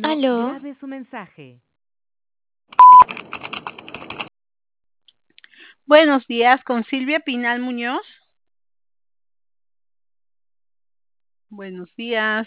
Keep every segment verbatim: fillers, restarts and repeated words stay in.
No, Aló, grabe su mensaje. Buenos días, con Silvia Pinal Muñoz. Buenos días.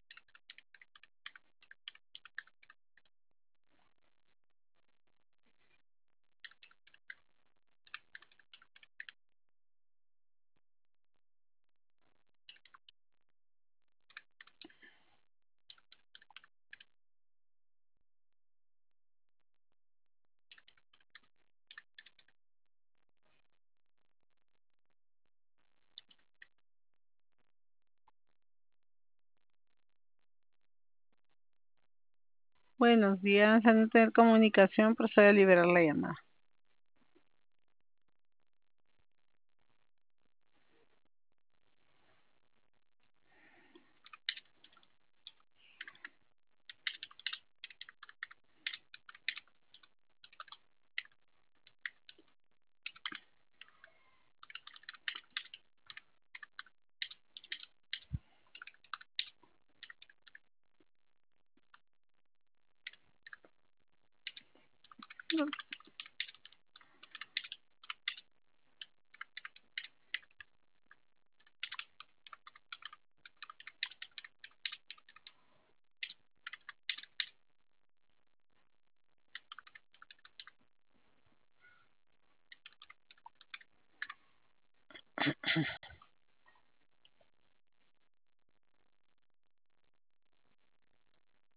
Buenos días, al no tener comunicación, procedo a liberar la llamada.